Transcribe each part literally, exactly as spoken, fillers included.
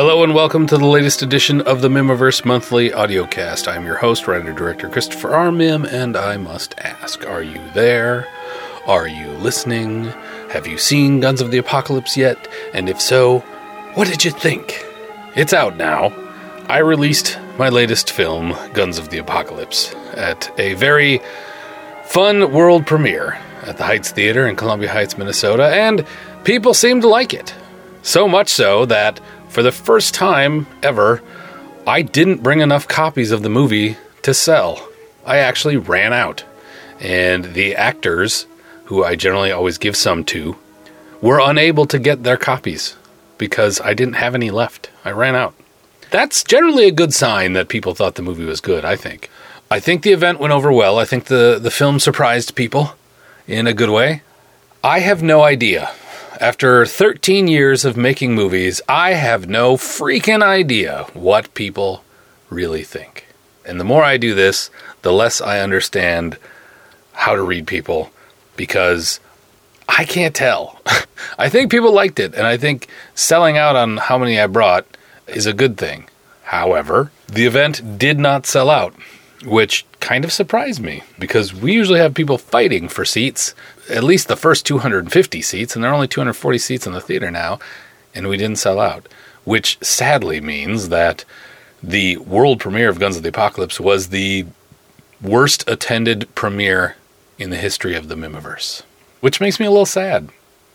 Hello and welcome to the latest edition of the Mimiverse Monthly Audiocast. I'm your host, writer-director Christopher R. Mim, and I must ask, are you there? Are you listening? Have you seen Guns of the Apocalypse yet? And if so, what did you think? It's out now. I released my latest film, Guns of the Apocalypse, at a very fun world premiere at the Heights Theater in Columbia Heights, Minnesota, and people seemed to like it. So much so that for the first time ever, I didn't bring enough copies of the movie to sell. I actually ran out. And the actors, who I generally always give some to, were unable to get their copies because I didn't have any left. I ran out. That's generally a good sign that people thought the movie was good, I think. I think the event went over well. I think the, the film surprised people in a good way. I have no idea. After thirteen years of making movies, I have no freaking idea what people really think. And the more I do this, the less I understand how to read people, because I can't tell. I think people liked it, and I think selling out on how many I brought is a good thing. However, the event did not sell out, which kind of surprised me, because we usually have people fighting for seats, at least the first two hundred fifty seats, and there are only two hundred forty seats in the theater now, and we didn't sell out, which sadly means that the world premiere of Guns of the Apocalypse was the worst attended premiere in the history of the Mimiverse, which makes me a little sad.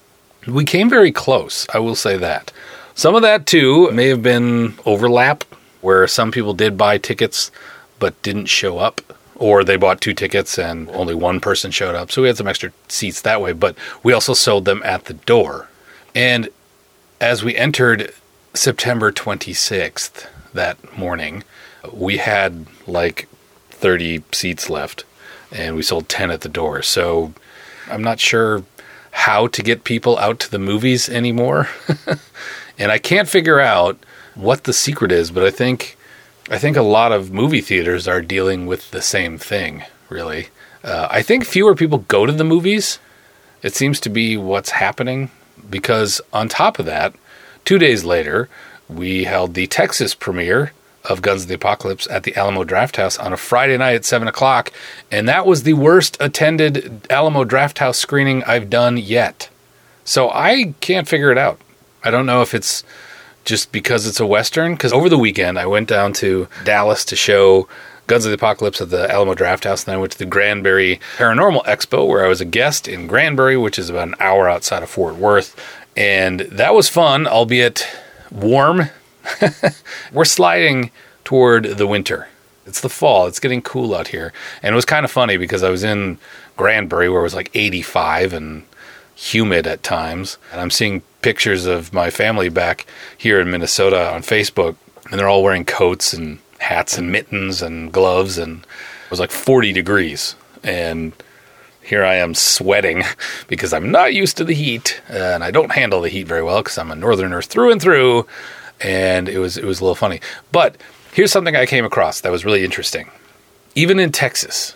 We came very close, I will say that. Some of that, too, may have been overlap, where some people did buy tickets but didn't show up, or they bought two tickets and only one person showed up. So we had some extra seats that way, but we also sold them at the door. And as we entered September twenty-sixth that morning, we had like thirty seats left, and we sold ten at the door. So I'm not sure how to get people out to the movies anymore. And I can't figure out what the secret is, but I think I think a lot of movie theaters are dealing with the same thing, really. Uh, I think fewer people go to the movies. It seems to be what's happening, because on top of that, two days later, we held the Texas premiere of Guns of the Apocalypse at the Alamo Drafthouse on a Friday night at seven o'clock, and that was the worst attended Alamo Drafthouse screening I've done yet. So I can't figure it out. I don't know if it's just because it's a Western, because over the weekend I went down to Dallas to show Guns of the Apocalypse at the Alamo Drafthouse, and then I went to the Granbury Paranormal Expo, where I was a guest in Granbury, which is about an hour outside of Fort Worth, and that was fun, albeit warm. We're sliding toward the winter. It's the fall. It's getting cool out here, and it was kind of funny because I was in Granbury, where it was like eighty-five and humid at times, and I'm seeing pictures of my family back here in Minnesota on Facebook, and they're all wearing coats and hats and mittens and gloves, and it was like forty degrees, and here I am sweating because I'm not used to the heat, and I don't handle the heat very well because I'm a northerner through and through, and it was it was a little funny. But here's something I came across that was really interesting. Even in Texas,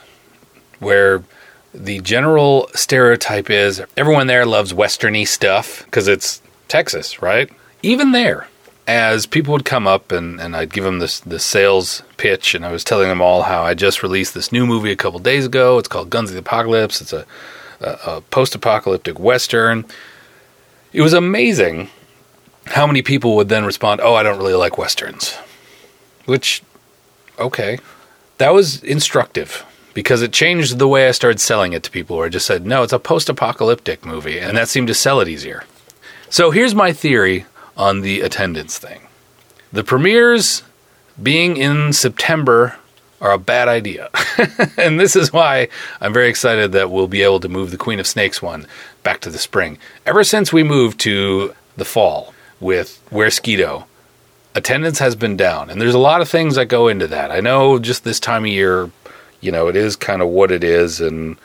where the general stereotype is everyone there loves Western-y stuff because it's Texas, right? Even there, as people would come up and, and I'd give them this, this sales pitch, and I was telling them all how I just released this new movie a couple days ago. It's called Guns of the Apocalypse. It's a, a, a post-apocalyptic Western. It was amazing how many people would then respond, oh, I don't really like Westerns. Which, okay. That was instructive, because it changed the way I started selling it to people, where I just said, no, it's a post-apocalyptic movie, and that seemed to sell it easier. So here's my theory on the attendance thing. The premieres being in September are a bad idea. And this is why I'm very excited that we'll be able to move the Queen of Snakes one back to the spring. Ever since we moved to the fall with Where's Skeeto, attendance has been down, and there's a lot of things that go into that. I know just this time of year, you know, it is kind of what it is, and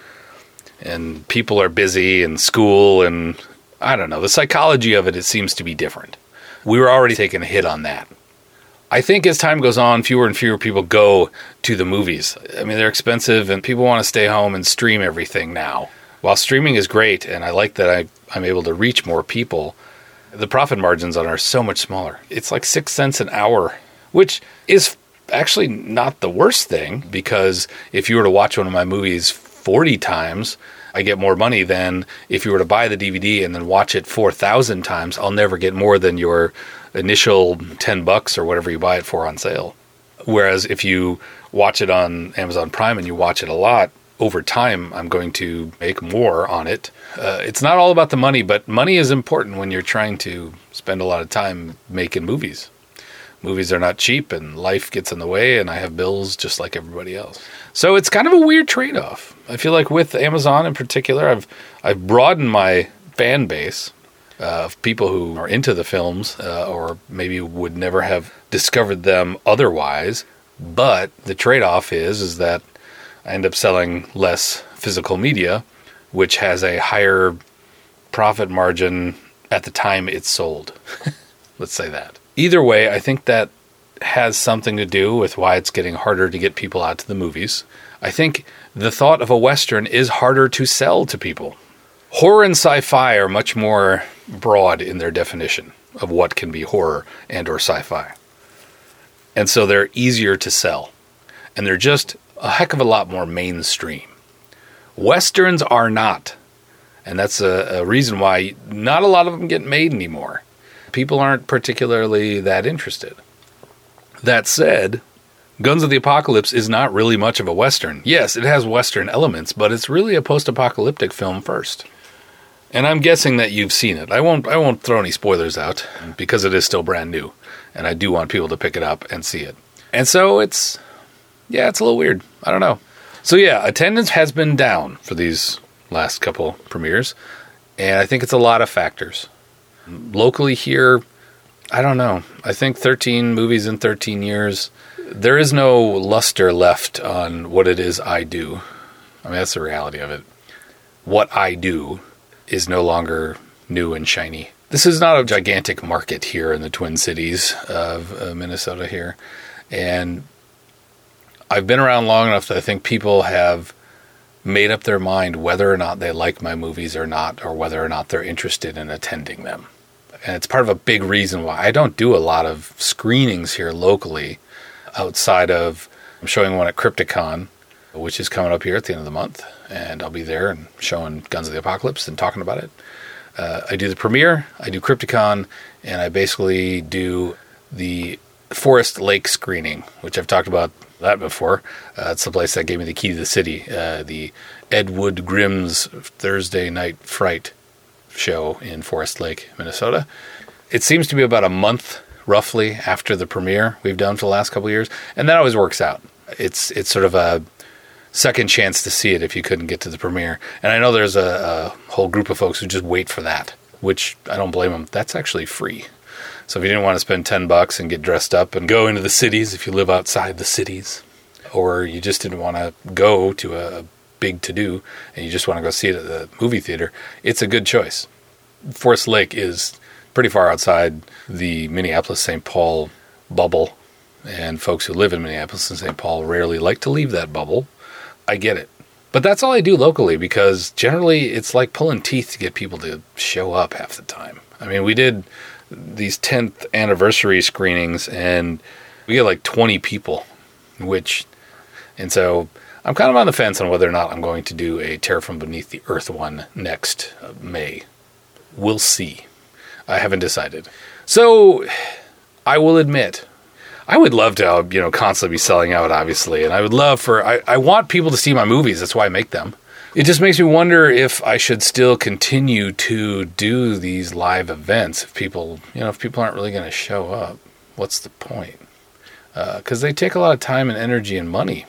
and people are busy, and school, and I don't know. The psychology of it, it seems to be different. We were already taking a hit on that. I think as time goes on, fewer and fewer people go to the movies. I mean, they're expensive, and people want to stay home and stream everything now. While streaming is great, and I like that I, I'm able to reach more people, The profit margins on are so much smaller. It's like six cents an hour, which is actually not the worst thing, because if you were to watch one of my movies forty times, I get more money than if you were to buy the D V D and then watch it four thousand times. I'll never get more than your initial ten bucks or whatever you buy it for on sale. Whereas if you watch it on Amazon Prime and you watch it a lot, over time, I'm going to make more on it. Uh, it's not all about the money, but money is important when you're trying to spend a lot of time making movies. Movies are not cheap, and life gets in the way, and I have bills just like everybody else. So it's kind of a weird trade-off. I feel like with Amazon in particular, I've I've broadened my fan base uh, of people who are into the films, uh, or maybe would never have discovered them otherwise. But the trade-off is is that I end up selling less physical media, which has a higher profit margin at the time it's sold. Let's say that. Either way, I think that has something to do with why it's getting harder to get people out to the movies. I think the thought of a Western is harder to sell to people. Horror and sci-fi are much more broad in their definition of what can be horror and or sci-fi. And so they're easier to sell. And they're just a heck of a lot more mainstream. Westerns are not. And that's a, a reason why not a lot of them get made anymore. People aren't particularly that interested. That said, Guns of the Apocalypse is not really much of a Western. Yes, it has Western elements, but it's really a post-apocalyptic film first. And I'm guessing that you've seen it. I won't I won't throw any spoilers out because it is still brand new. And I do want people to pick it up and see it. And so it's... Yeah, it's a little weird. I don't know. So yeah, attendance has been down for these last couple premieres, and I think it's a lot of factors. Locally here, I don't know. I think thirteen movies in thirteen years, there is no luster left on what it is I do. I mean, that's the reality of it. What I do is no longer new and shiny. This is not a gigantic market here in the Twin Cities of uh, Minnesota here, and I've been around long enough that I think people have made up their mind whether or not they like my movies or not, or whether or not they're interested in attending them. And it's part of a big reason why I don't do a lot of screenings here locally outside of I'm showing one at Crypticon, which is coming up here at the end of the month. And I'll be there and showing Guns of the Apocalypse and talking about it. Uh, I do the premiere, I do Crypticon, and I basically do the Forest Lake screening, which I've talked about that before. Uh, it's the place that gave me the key to the city, uh, the Ed Wood Grimm's Thursday Night Fright show in Forest Lake, Minnesota. It seems to be about a month, roughly, after the premiere we've done for the last couple of years, and that always works out. It's it's sort of a second chance to see it if you couldn't get to the premiere. And I know there's a, a whole group of folks who just wait for that, which I don't blame them. That's actually free. So if you didn't want to spend ten bucks and get dressed up and go into the cities, if you live outside the cities, or you just didn't want to go to a big to-do and you just want to go see it at the movie theater, it's a good choice. Forest Lake is pretty far outside the Minneapolis-Saint Paul bubble, and folks who live in Minneapolis and Saint Paul rarely like to leave that bubble. I get it. But that's all I do locally, because generally it's like pulling teeth to get people to show up half the time. I mean, we did these tenth anniversary screenings, and we get like twenty people, which, and so I'm kind of on the fence on whether or not I'm going to do a Terror from Beneath the Earth one next uh, May. We'll see. I haven't decided. So I will admit, I would love to, you know, constantly be selling out, obviously, and I would love for, I, I want people to see my movies. That's why I make them. It just makes me wonder if I should still continue to do these live events. If people, you know, if people aren't really going to show up, what's the point? Because uh, they take a lot of time and energy and money.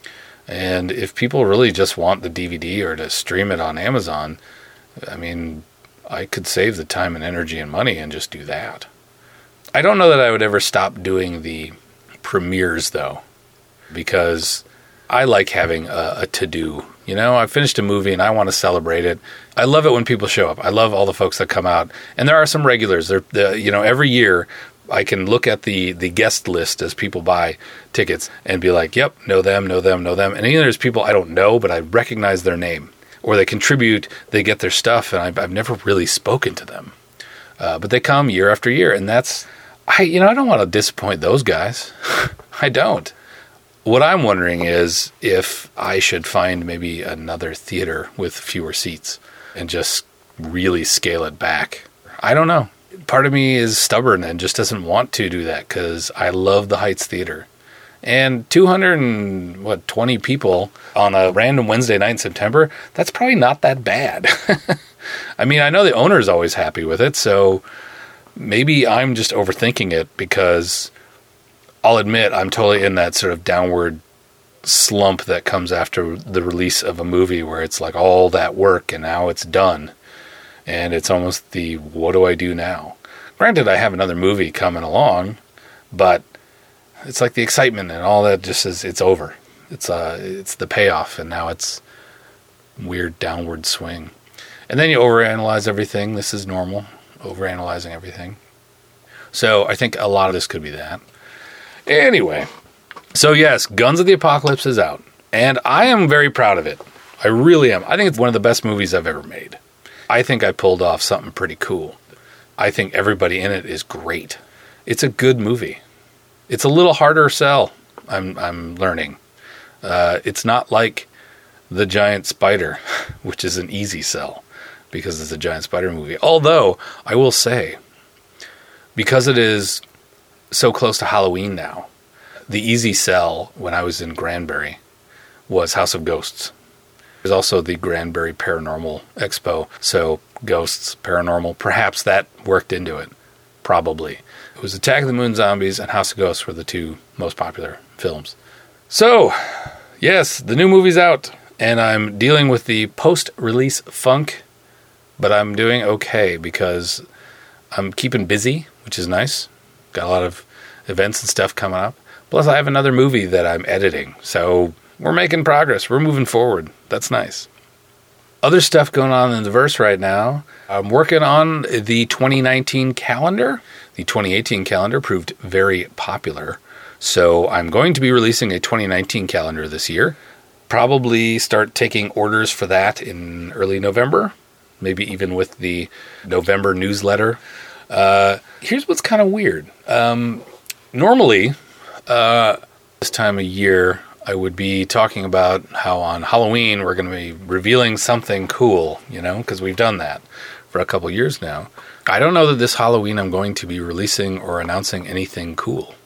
And if people really just want the D V D or to stream it on Amazon, I mean, I could save the time and energy and money and just do that. I don't know that I would ever stop doing the premieres, though, because I like having a, a to-do. You know, I finished a movie and I want to celebrate it. I love it when people show up. I love all the folks that come out. And there are some regulars. They're, the, you know, every year I can look at the, the guest list as people buy tickets and be like, yep, know them, know them, know them. And even there's people I don't know, but I recognize their name. Or they contribute, they get their stuff, and I've, I've never really spoken to them. Uh, but they come year after year, and that's, I you know, I don't want to disappoint those guys. I don't. What I'm wondering is if I should find maybe another theater with fewer seats and just really scale it back. I don't know. Part of me is stubborn and just doesn't want to do that because I love the Heights Theater. And two hundred twenty people on a random Wednesday night in September, that's probably not that bad. I mean, I know the owner is always happy with it, so maybe I'm just overthinking it because I'll admit I'm totally in that sort of downward slump that comes after the release of a movie where it's like all that work and now it's done. And it's almost the, what do I do now? Granted, I have another movie coming along, but it's like the excitement and all that just is, it's over. It's uh, it's the payoff, and now it's weird downward swing. And then you overanalyze everything. This is normal, overanalyzing everything. So I think a lot of this could be that. Anyway, so yes, Guns of the Apocalypse is out, and I am very proud of it. I really am. I think it's one of the best movies I've ever made. I think I pulled off something pretty cool. I think everybody in it is great. It's a good movie. It's a little harder sell, I'm I'm learning. Uh, it's not like The Giant Spider, which is an easy sell, because it's a Giant Spider movie. Although, I will say, because it is so close to Halloween now, the easy sell when I was in Granbury was House of Ghosts. There's also the Granbury Paranormal Expo, so ghosts, paranormal, perhaps that worked into it. Probably. It was Attack of the Moon Zombies and House of Ghosts were the two most popular films. So, yes, the new movie's out, and I'm dealing with the post-release funk, but I'm doing okay because I'm keeping busy, which is nice. Got a lot of events and stuff coming up. Plus, I have another movie that I'm editing, so we're making progress. We're moving forward. That's nice. Other stuff going on in the verse right now. I'm working on the twenty nineteen calendar. The twenty eighteen calendar proved very popular, so I'm going to be releasing a twenty nineteen calendar this year. Probably start taking orders for that in early November, maybe even with the November newsletter. Uh, here's what's kind of weird. Um, normally, uh, this time of year, I would be talking about how on Halloween we're going to be revealing something cool, you know, because we've done that for a couple years now. I don't know that this Halloween I'm going to be releasing or announcing anything cool.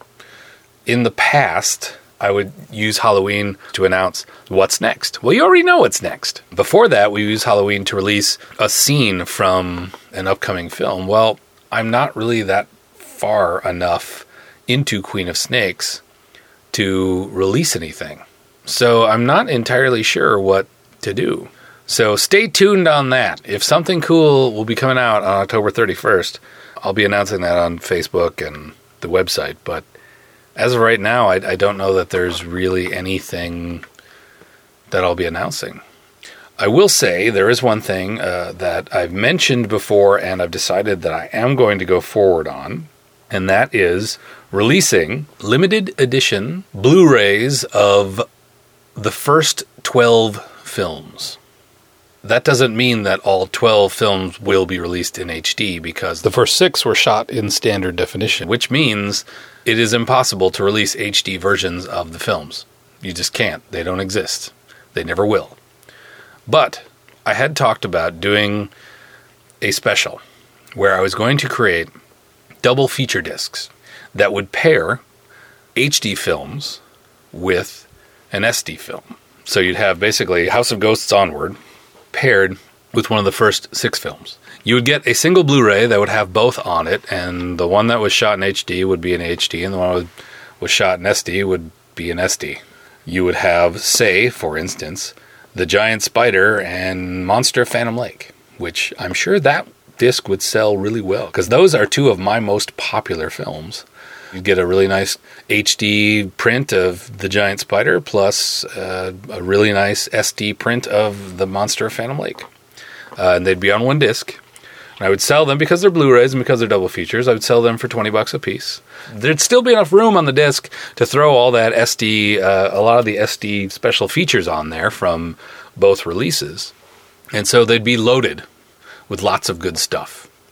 In the past, I would use Halloween to announce what's next. Well, you already know what's next. Before that, we used Halloween to release a scene from an upcoming film. Well, I'm not really that far enough into Queen of Snakes to release anything. So I'm not entirely sure what to do. So stay tuned on that. If something cool will be coming out on October thirty-first, I'll be announcing that on Facebook and the website. But as of right now, I, I don't know that there's really anything that I'll be announcing. I will say there is one thing uh, that I've mentioned before and I've decided that I am going to go forward on, and that is releasing limited edition Blu-rays of the first twelve films. That doesn't mean that all twelve films will be released in H D because the first six were shot in standard definition, which means it is impossible to release H D versions of the films. You just can't. They don't exist. They never will. But I had talked about doing a special where I was going to create double feature discs that would pair H D films with an S D film. So you'd have basically House of Ghosts onward paired with one of the first six films. You would get a single Blu-ray that would have both on it, and the one that was shot in H D would be in H D, and the one that was shot in S D would be in S D. You would have, say, for instance, The Giant Spider and Monster Phantom Lake, which I'm sure that disc would sell really well, because those are two of my most popular films. You get a really nice H D print of The Giant Spider plus uh, a really nice S D print of the Monster Phantom Lake. Uh, and they'd be on one disc. And I would sell them because they're Blu-rays and because they're double features. I would sell them for twenty bucks a piece. There'd still be enough room on the disc to throw all that S D, uh, a lot of the S D special features on there from both releases. And so they'd be loaded with lots of good stuff.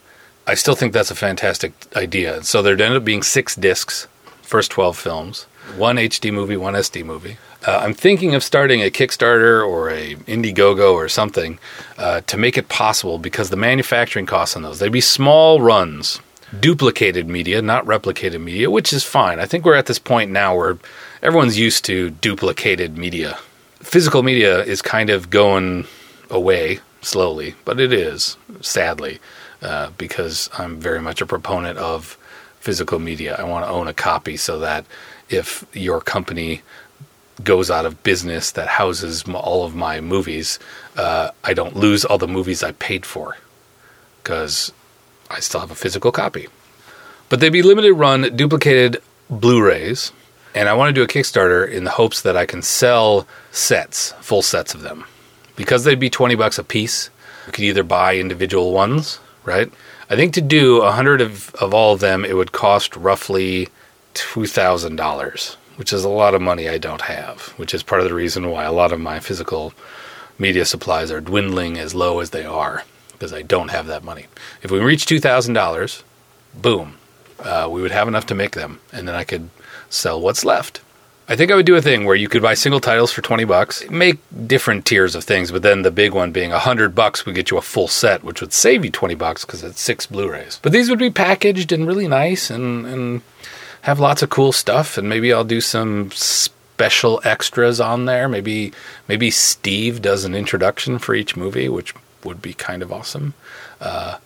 I still think that's a fantastic idea. So there'd end up being six discs, first twelve films, one H D movie, one S D movie. Uh, I'm thinking of starting a Kickstarter or a Indiegogo or something uh, to make it possible, because the manufacturing costs on those, they'd be small runs, duplicated media, not replicated media, which is fine. I think we're at this point now where everyone's used to duplicated media. Physical media is kind of going away slowly, but it is, sadly, uh, because I'm very much a proponent of physical media. I want to own a copy so that if your company goes out of business that houses all of my movies, uh, I don't lose all the movies I paid for, because I still have a physical copy. But they'd be limited run, duplicated Blu-rays, and I want to do a Kickstarter in the hopes that I can sell sets, full sets of them. Because they'd be twenty bucks a piece, you could either buy individual ones, right? I think to do a hundred of, of all of them, it would cost roughly two thousand dollars, which is a lot of money I don't have, which is part of the reason why a lot of my physical media supplies are dwindling as low as they are, because I don't have that money. If we reach two thousand dollars, boom, uh, we would have enough to make them, and then I could sell what's left. I think I would do a thing where you could buy single titles for twenty bucks, make different tiers of things, but then the big one being one hundred bucks would get you a full set, which would save you twenty bucks because it's six Blu-rays. But these would be packaged and really nice and, and have lots of cool stuff, and maybe I'll do some special extras on there. Maybe maybe Steve does an introduction for each movie, which would be kind of awesome. Uh,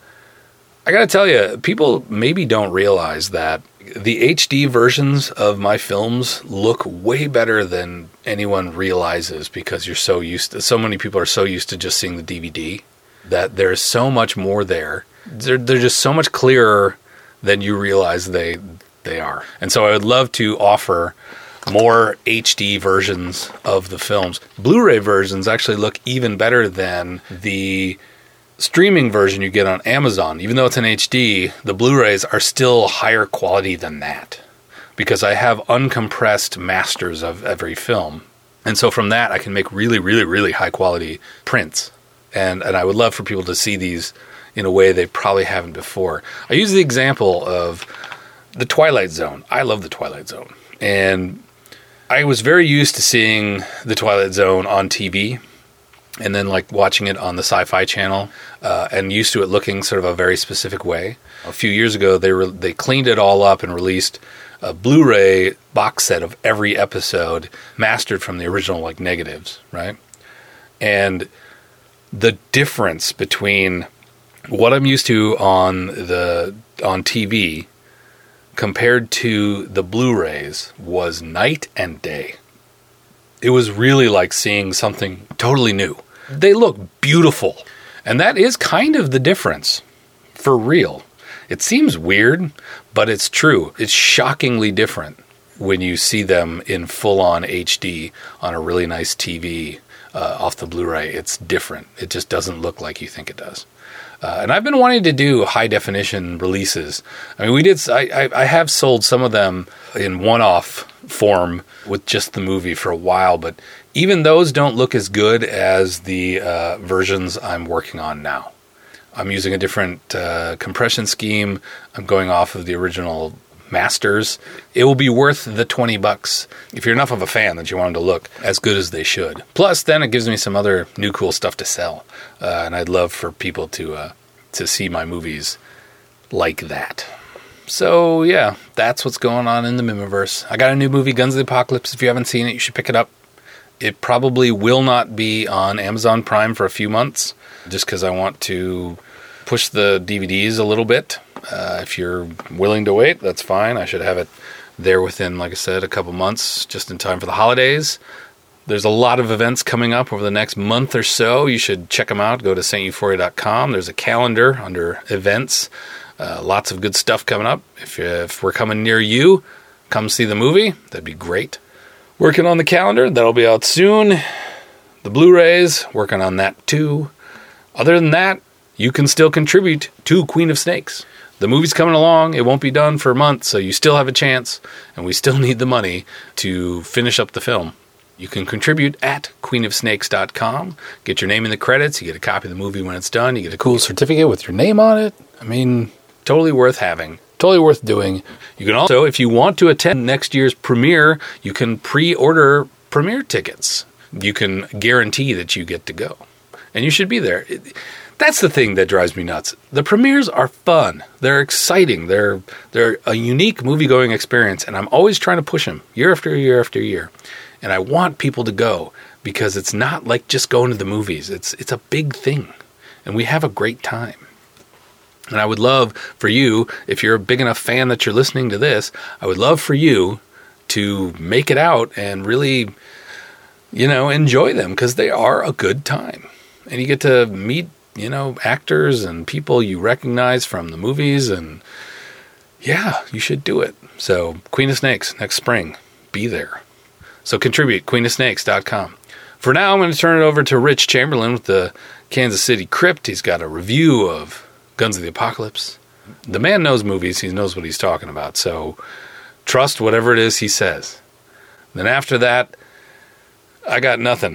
I gotta tell you, people maybe don't realize that the H D versions of my films look way better than anyone realizes, because you're so used to, so many people are so used to just seeing the D V D that there's so much more there. They're, they're just so much clearer than you realize they they are. And so I would love to offer more H D versions of the films. Blu-ray versions actually look even better than the streaming version you get on Amazon. Even though it's in H D, the Blu-rays are still higher quality than that, because I have uncompressed masters of every film. And so from that, I can make really, really, really high quality prints. And and I would love for people to see these in a way they probably haven't before. I use the example of The Twilight Zone. I love The Twilight Zone. And I was very used to seeing The Twilight Zone on T V, and then like watching it on the Sci-Fi Channel, uh, and used to it looking sort of a very specific way. A few years ago, they re- they cleaned it all up and released a Blu-ray box set of every episode, mastered from the original like negatives, right? And the difference between what I'm used to on the on T V compared to the Blu-rays was night and day. It was really like seeing something totally new. They look beautiful. And that is kind of the difference, for real. It seems weird, but it's true. It's shockingly different when you see them in full-on H D on a really nice T V uh, off the Blu-ray. It's different. It just doesn't look like you think it does. Uh, and I've been wanting to do high-definition releases. I mean, we did. I, I, I have sold some of them in one-off form with just the movie for a while, but even those don't look as good as the uh, versions I'm working on now. I'm using a different uh, compression scheme. I'm going off of the original masters. It will be worth the twenty bucks if you're enough of a fan that you want them to look as good as they should. Plus, then it gives me some other new cool stuff to sell, uh, and I'd love for people to uh, to see my movies like that. So yeah, that's what's going on in the Mimiverse. I got a new movie, Guns of the Apocalypse. If you haven't seen it, you should pick it up. It probably will not be on Amazon Prime for a few months, just because I want to push the D V Ds a little bit. Uh, if you're willing to wait, that's fine. I should have it there within, like I said, a couple months, just in time for the holidays. There's a lot of events coming up over the next month or so. You should check them out. Go to saint euphoria dot com. There's a calendar under events. Uh, lots of good stuff coming up. If, if we're coming near you, come see the movie. That'd be great. Working on the calendar. That'll be out soon. The Blu-rays, working on that too. Other than that, you can still contribute to Queen of Snakes. The movie's coming along. It won't be done for months, so you still have a chance, and we still need the money to finish up the film. You can contribute at queen of snakes dot com. Get your name in the credits. You get a copy of the movie when it's done. You get a cool certificate with your name on it. I mean, Totally worth having. Totally worth doing. You can also, if you want to attend next year's premiere, you can pre-order premiere tickets. You can guarantee that you get to go. And you should be there. That's the thing that drives me nuts. The premieres are fun. They're exciting. They're they're a unique movie-going experience, and I'm always trying to push them year after year after year. And I want people to go because it's not like just going to the movies. It's it's a big thing, and we have a great time. And I would love for you, if you're a big enough fan that you're listening to this, I would love for you to make it out and really, you know, enjoy them because they are a good time. And you get to meet, you know, actors and people you recognize from the movies, and yeah, you should do it. So Queen of Snakes next spring, be there. So contribute, queen of snakes dot com. For now, I'm going to turn it over to Rich Chamberlain with the Kansas City Crypt. He's got a review of Guns of the Apocalypse. The man knows movies. He knows what he's talking about. So trust whatever it is he says. Then after that, I got nothing.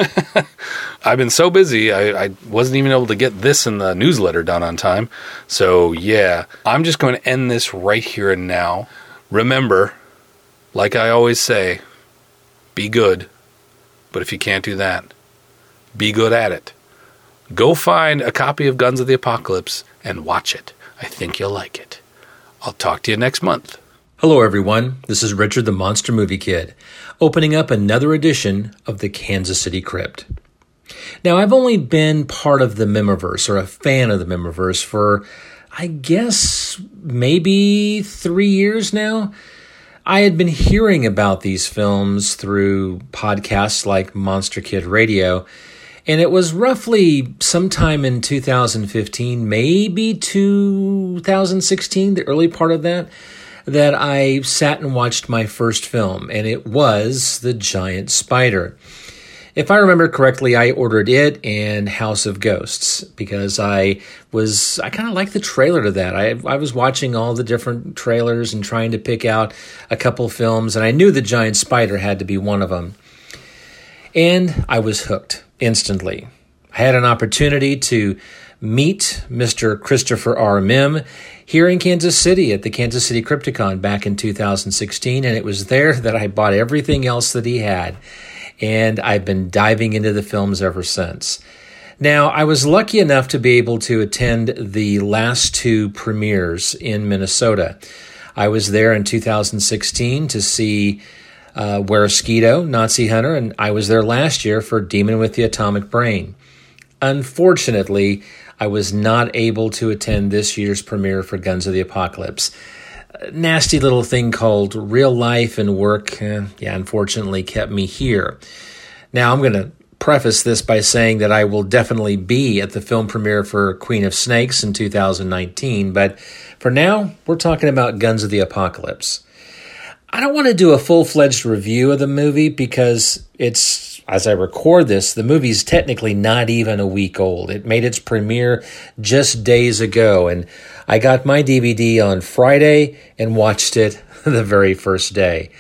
I've been so busy, I, I wasn't even able to get this in the newsletter done on time. So, yeah, I'm just going to end this right here and now. Remember, like I always say, be good. But if you can't do that, be good at it. Go find a copy of Guns of the Apocalypse and watch it. I think you'll like it. I'll talk to you next month. Hello, everyone. This is Richard the Monster Movie Kid, opening up another edition of the Kansas City Crypt. Now, I've only been part of the Memiverse, or a fan of the Memiverse, for, I guess, maybe three years now. I had been hearing about these films through podcasts like Monster Kid Radio, and it was roughly sometime in two thousand fifteen, maybe two thousand sixteen, the early part of that, that I sat and watched my first film, and it was The Giant Spider. If I remember correctly, I ordered it and House of Ghosts because I was, I kind of liked the trailer to that. I I was watching all the different trailers and trying to pick out a couple films, and I knew The Giant Spider had to be one of them. And I was hooked instantly. I had an opportunity to meet Mister Christopher R. Mihm here in Kansas City at the Kansas City Crypticon back in two thousand sixteen, and it was there that I bought everything else that he had. And I've been diving into the films ever since. Now, I was lucky enough to be able to attend the last two premieres in Minnesota. I was there in two thousand sixteen to see uh, Weresquito, Nazi Hunter, and I was there last year for Demon with the Atomic Brain. Unfortunately, I was not able to attend this year's premiere for Guns of the Apocalypse. A nasty little thing called real life and work, eh, yeah, unfortunately kept me here. Now, I'm going to preface this by saying that I will definitely be at the film premiere for Queen of Snakes in two thousand nineteen, but for now, we're talking about Guns of the Apocalypse. I don't want to do a full-fledged review of the movie because it's, as I record this, the movie's technically not even a week old. It made its premiere just days ago, and I got my D V D on Friday and watched it the very first day.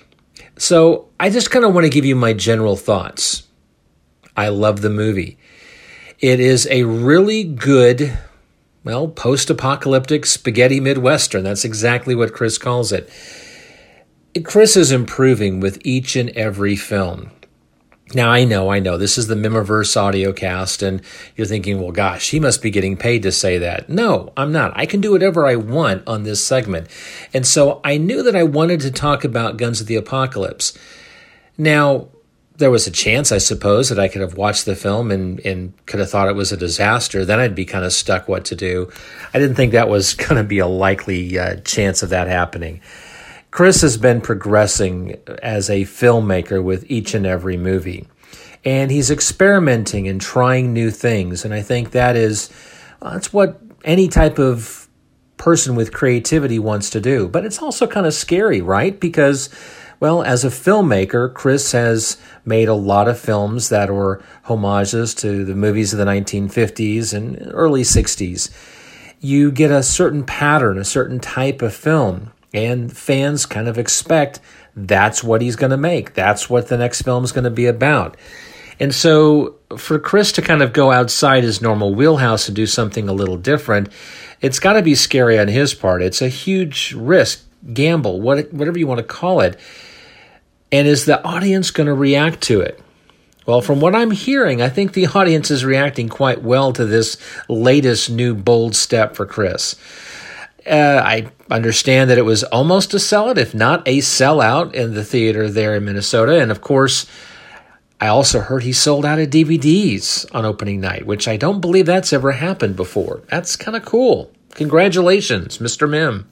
So I just kind of want to give you my general thoughts. I love the movie. It is a really good, well, post-apocalyptic spaghetti Midwestern. That's exactly what Chris calls it. Chris is improving with each and every film. Now, I know, I know, this is the Memiverse audiocast, and you're thinking, well, gosh, he must be getting paid to say that. No, I'm not. I can do whatever I want on this segment. And so I knew that I wanted to talk about Guns of the Apocalypse. Now, there was a chance, I suppose, that I could have watched the film and, and could have thought it was a disaster. Then I'd be kind of stuck what to do. I didn't think that was going to be a likely uh, chance of that happening. Chris has been progressing as a filmmaker with each and every movie, and he's experimenting and trying new things, and I think that is, well, that's what any type of person with creativity wants to do. But it's also kind of scary, right? Because, well, as a filmmaker, Chris has made a lot of films that were homages to the movies of the nineteen fifties and early sixties. You get a certain pattern, a certain type of film, and fans kind of expect that's what he's going to make. That's what the next film is going to be about. And so for Chris to kind of go outside his normal wheelhouse and do something a little different, it's got to be scary on his part. It's a huge risk, gamble, what, whatever you want to call it. And is the audience going to react to it? Well, from what I'm hearing, I think the audience is reacting quite well to this latest new bold step for Chris. Uh, I understand that it was almost a sellout, if not a sellout, in the theater there in Minnesota. And of course, I also heard he sold out of D V Ds on opening night, which I don't believe that's ever happened before. That's kind of cool. Congratulations, Mister Mim.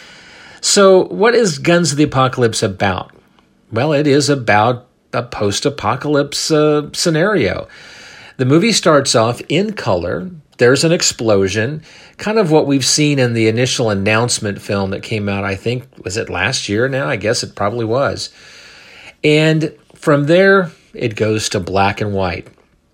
So what is Guns of the Apocalypse about? Well, it is about a post-apocalypse uh, scenario. The movie starts off in color. There's an explosion, kind of what we've seen in the initial announcement film that came out, I think, was it last year now? I guess it probably was. And from there, it goes to black and white.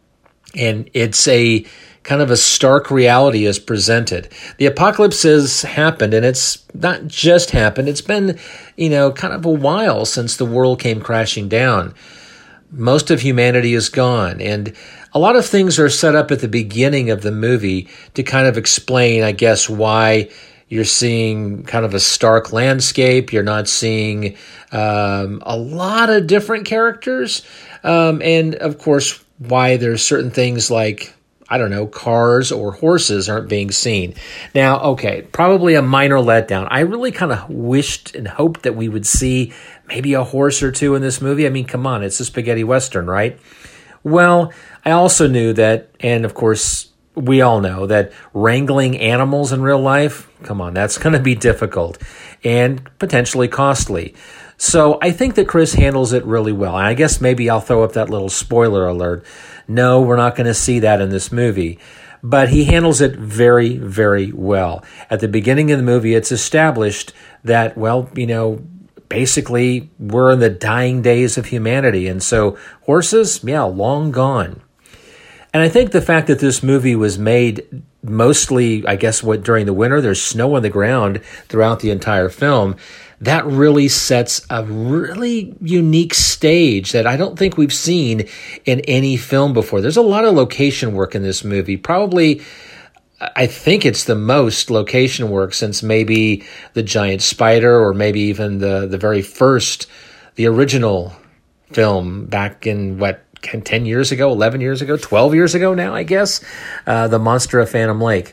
And it's a kind of a stark reality is presented. The apocalypse has happened, and it's not just happened. It's been, you know, kind of a while since the world came crashing down. Most of humanity is gone, and a lot of things are set up at the beginning of the movie to kind of explain, I guess, why you're seeing kind of a stark landscape. You're not seeing um, a lot of different characters, um, and of course, why there's certain things like, I don't know, cars or horses aren't being seen. Now, okay, probably a minor letdown. I really kind of wished and hoped that we would see maybe a horse or two in this movie. I mean, come on, it's a spaghetti western, right? Well, I also knew that, and of course, we all know that wrangling animals in real life, come on, that's going to be difficult and potentially costly. So I think that Chris handles it really well. And I guess maybe I'll throw up that little spoiler alert. No, we're not going to see that in this movie. But he handles it very, very well. At the beginning of the movie, it's established that, well, you know, basically we're in the dying days of humanity. And so horses, yeah, long gone. And I think the fact that this movie was made mostly, I guess, what during the winter, there's snow on the ground throughout the entire film, that really sets a really unique stage that I don't think we've seen in any film before. There's a lot of location work in this movie. Probably, I think it's the most location work since maybe The Giant Spider or maybe even the, the very first, the original film back in, what, ten years ago, eleven years ago, twelve years ago now, I guess, uh, The Monster of Phantom Lake.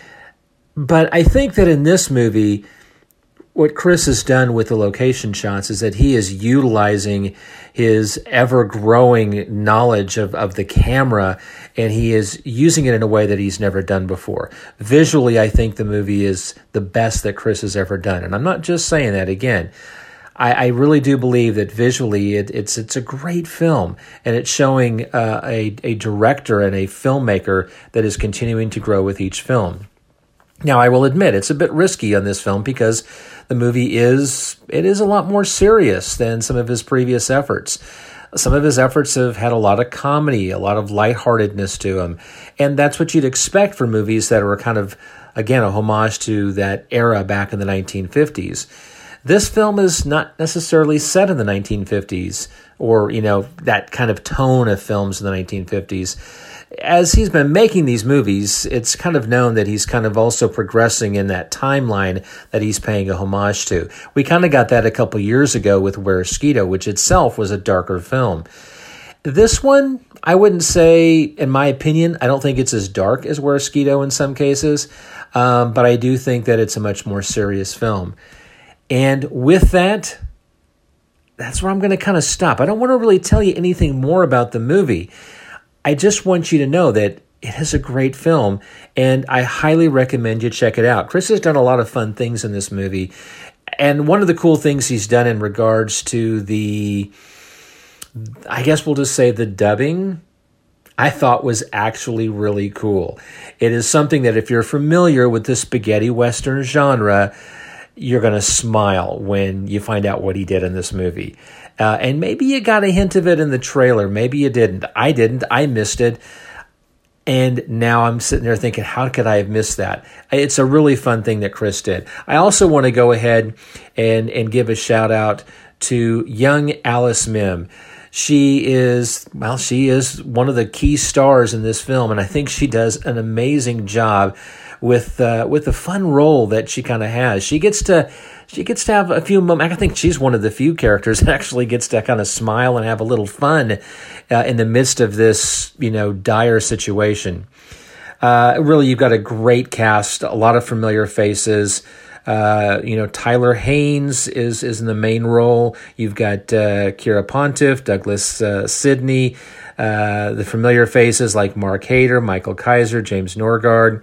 But I think that in this movie, what Chris has done with the location shots is that he is utilizing his ever-growing knowledge of, of the camera, and he is using it in a way that he's never done before. Visually, I think the movie is the best that Chris has ever done. And I'm not just saying that. Again, I, I really do believe that visually it, it's it's a great film, and it's showing uh, a, a director and a filmmaker that is continuing to grow with each film. Now, I will admit it's a bit risky on this film because the movie is, it is a lot more serious than some of his previous efforts. Some of his efforts have had a lot of comedy, a lot of lightheartedness to them. And that's what you'd expect for movies that are kind of, again, a homage to that era back in the nineteen fifties. This film is not necessarily set in the nineteen fifties or, you know, that kind of tone of films in the nineteen fifties. As he's been making these movies, it's kind of known that he's kind of also progressing in that timeline that he's paying a homage to. We kind of got that a couple years ago with Where's-Skeeto, which itself was a darker film. This one, I wouldn't say, in my opinion, I don't think it's as dark as Where's-Skeeto in some cases, um, but I do think that it's a much more serious film. And with that, that's where I'm going to kind of stop. I don't want to really tell you anything more about the movie. I just want you to know that it is a great film, and I highly recommend you check it out. Chris has done a lot of fun things in this movie, and one of the cool things he's done in regards to the, I guess we'll just say the dubbing, I thought was actually really cool. It is something that if you're familiar with the spaghetti western genre, you're going to smile when you find out what he did in this movie. Uh, and maybe you got a hint of it in the trailer. Maybe you didn't. I didn't. I missed it. And now I'm sitting there thinking, how could I have missed that? It's a really fun thing that Chris did. I also want to go ahead and, and give a shout out to young Alice Mim. She is, well, she is one of the key stars in this film, and I think she does an amazing job with uh, with the fun role that she kind of has. She gets to she gets to have a few moments. I think she's one of the few characters that actually gets to kind of smile and have a little fun uh, in the midst of this, you know, dire situation. Uh, really, you've got a great cast, a lot of familiar faces. Uh, you know, Tyler Haynes is is in the main role. You've got uh, Kira Pontiff, Douglas uh, Sidney, uh, the familiar faces like Mark Hader, Michael Kaiser, James Norgard.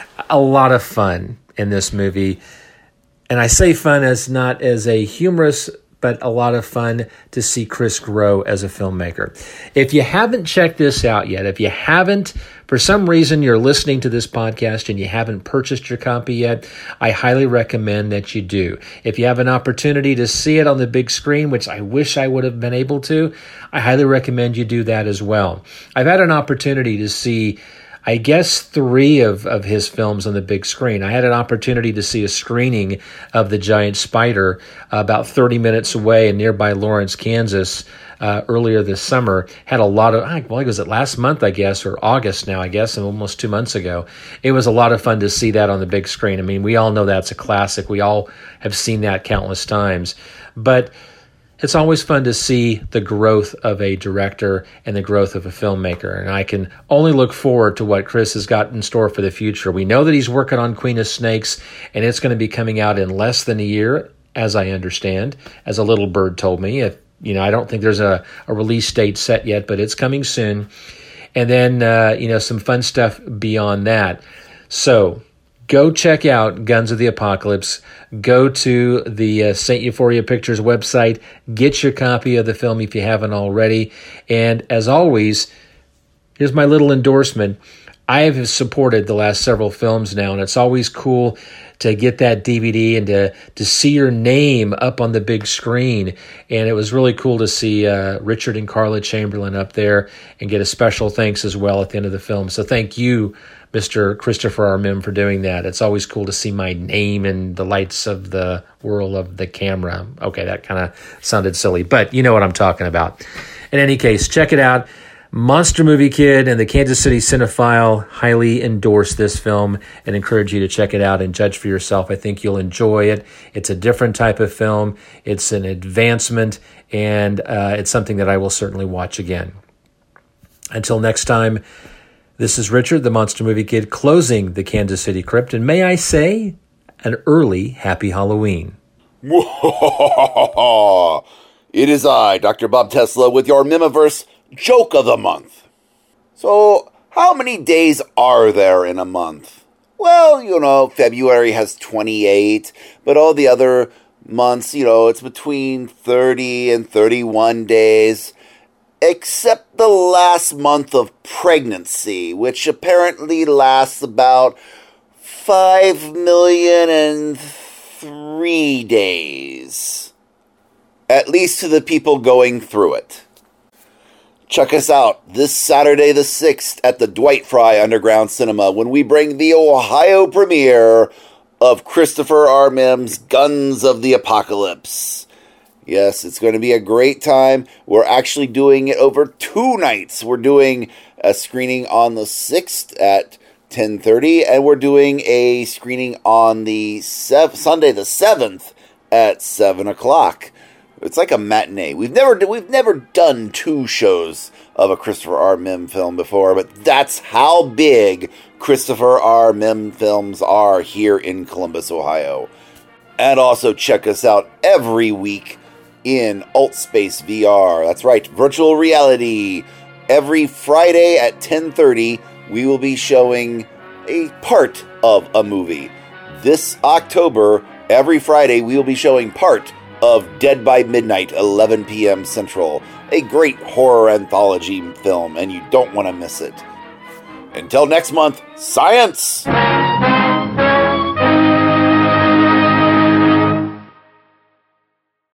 A lot of fun in this movie. And I say fun as not as a humorous, but a lot of fun to see Chris grow as a filmmaker. If you haven't checked this out yet, if you haven't, for some reason you're listening to this podcast and you haven't purchased your copy yet, I highly recommend that you do. If you have an opportunity to see it on the big screen, which I wish I would have been able to, I highly recommend you do that as well. I've had an opportunity to see, I guess, three of, of his films on the big screen. I had an opportunity to see a screening of The Giant Spider uh, about thirty minutes away in nearby Lawrence, Kansas, uh, earlier this summer. Had a lot of, well, was it last month, I guess, or August now, I guess, and almost two months ago. It was a lot of fun to see that on the big screen. I mean, we all know that's a classic. We all have seen that countless times. But it's always fun to see the growth of a director and the growth of a filmmaker. And I can only look forward to what Chris has got in store for the future. We know that he's working on Queen of Snakes, and it's going to be coming out in less than a year, as I understand, as a little bird told me. If, you know, I don't think there's a, a release date set yet, but it's coming soon. And then, uh, you know, some fun stuff beyond that. So go check out Guns of the Apocalypse. Go to the uh, Saint Euphoria Pictures website. Get your copy of the film if you haven't already. And as always, here's my little endorsement. I have supported the last several films now, and it's always cool to get that D V D and to, to see your name up on the big screen. And it was really cool to see uh, Richard and Carla Chamberlain up there and get a special thanks as well at the end of the film. So thank you, Mister Christopher R. Mihm, for doing that. It's always cool to see my name in the lights of the whirl of the camera. Okay, that kind of sounded silly, but you know what I'm talking about. In any case, check it out. Monster Movie Kid and the Kansas City Cinephile highly endorse this film and encourage you to check it out and judge for yourself. I think you'll enjoy it. It's a different type of film. It's an advancement, and uh, it's something that I will certainly watch again. Until next time, this is Richard, the Monster Movie Kid, closing the Kansas City Crypt, and may I say, an early Happy Halloween. It is I, Doctor Bob Tesla, with your Mimiverse Joke of the Month. So, how many days are there in a month? Well, you know, February has twenty-eight, but all the other months, you know, it's between thirty and thirty-one days. Except the last month of pregnancy, which apparently lasts about five million and three days. At least to the people going through it. Check us out this Saturday the sixth at the Dwight Fry Underground Cinema when we bring the Ohio premiere of Christopher R. Mihm's Guns of the Apocalypse. Yes, it's going to be a great time. We're actually doing it over two nights. We're doing a screening on the sixth at ten thirty, and we're doing a screening on the sev- Sunday the seventh at seven o'clock. It's like a matinee. We've never we've never done two shows of a Christopher R. Mihm film before, but that's how big Christopher R. Mihm films are here in Columbus, Ohio. And also check us out every week in AltSpace V R. That's right, virtual reality. Every Friday at ten thirty, we will be showing a part of a movie. This October, every Friday, we will be showing part of Dead by Midnight, eleven p.m. Central. A great horror anthology film, and you don't want to miss it. Until next month, science!